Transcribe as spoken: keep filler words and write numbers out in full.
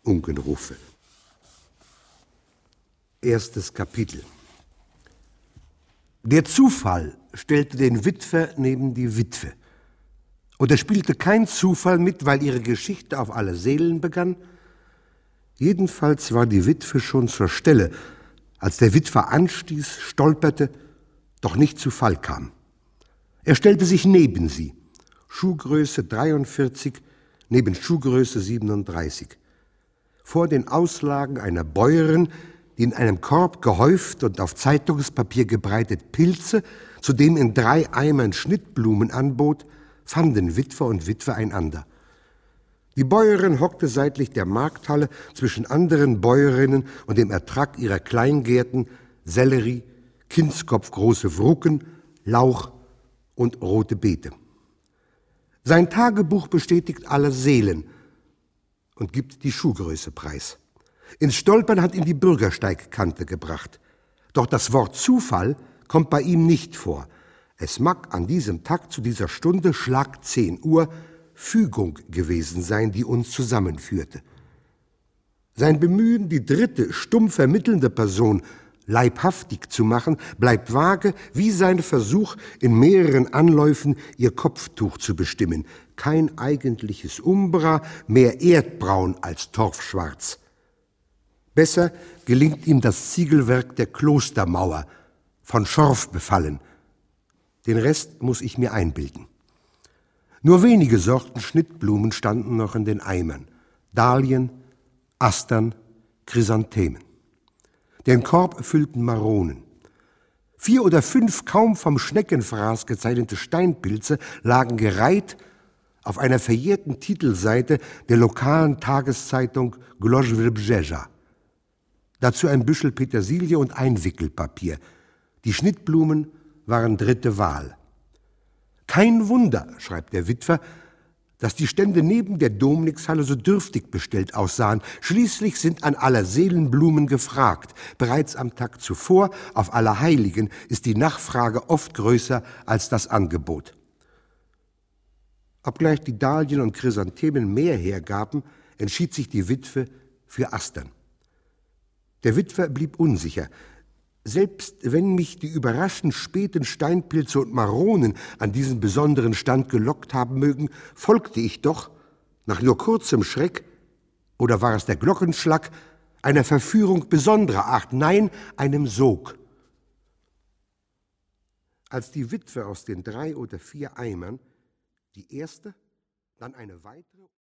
Unkenrufe. Erstes Kapitel. Der Zufall stellte den Witwer neben die Witwe. Und es spielte kein Zufall mit, weil ihre Geschichte auf alle Seelen begann. Jedenfalls war die Witwe schon zur Stelle, als der Witwer anstieß, stolperte, doch nicht zu Fall kam. Er stellte sich neben sie, Schuhgröße dreiundvierzig, neben Schuhgröße siebenunddreißig, vor den Auslagen einer Bäuerin, die in einem Korb gehäuft und auf Zeitungspapier gebreitet Pilze, zudem in drei Eimern Schnittblumen anbot, fanden Witwer und Witwe einander. Die Bäuerin hockte seitlich der Markthalle zwischen anderen Bäuerinnen und dem Ertrag ihrer Kleingärten Sellerie, kindskopfgroße Wrucken, Lauch und rote Beete. Sein Tagebuch bestätigt alle Seelen und gibt die Schuhgröße preis. Ins Stolpern hat ihn die Bürgersteigkante gebracht. Doch das Wort Zufall kommt bei ihm nicht vor. Es mag an diesem Tag zu dieser Stunde, Schlag zehn Uhr, Fügung gewesen sein, die uns zusammenführte. Sein Bemühen, die dritte, stumm vermittelnde Person leibhaftig zu machen, bleibt vage, wie sein Versuch, in mehreren Anläufen ihr Kopftuch zu bestimmen. Kein eigentliches Umbra, mehr erdbraun als torfschwarz. Besser gelingt ihm das Ziegelwerk der Klostermauer, von Schorf befallen. Den Rest muss ich mir einbilden. Nur wenige Sorten Schnittblumen standen noch in den Eimern. Dahlien, Astern, Chrysanthemen. Den Korb füllten Maronen. Vier oder fünf kaum vom Schneckenfraß gezeichnete Steinpilze lagen gereiht auf einer verjährten Titelseite der lokalen Tageszeitung Głosowicz. Dazu ein Büschel Petersilie und Einwickelpapier. Die Schnittblumen waren dritte Wahl. Kein Wunder, schreibt der Witwer, dass die Stände neben der Domnixhalle so dürftig bestellt aussahen. Schließlich sind an aller Seelenblumen gefragt. Bereits am Tag zuvor, auf Allerheiligen, ist die Nachfrage oft größer als das Angebot. Obgleich die Dahlien und Chrysanthemen mehr hergaben, entschied sich die Witwe für Astern. Der Witwer blieb unsicher. Selbst wenn mich die überraschend späten Steinpilze und Maronen an diesen besonderen Stand gelockt haben mögen, folgte ich doch, nach nur kurzem Schreck, oder war es der Glockenschlag, einer Verführung besonderer Art, nein, einem Sog. Als die Witwe aus den drei oder vier Eimern die erste, dann eine weitere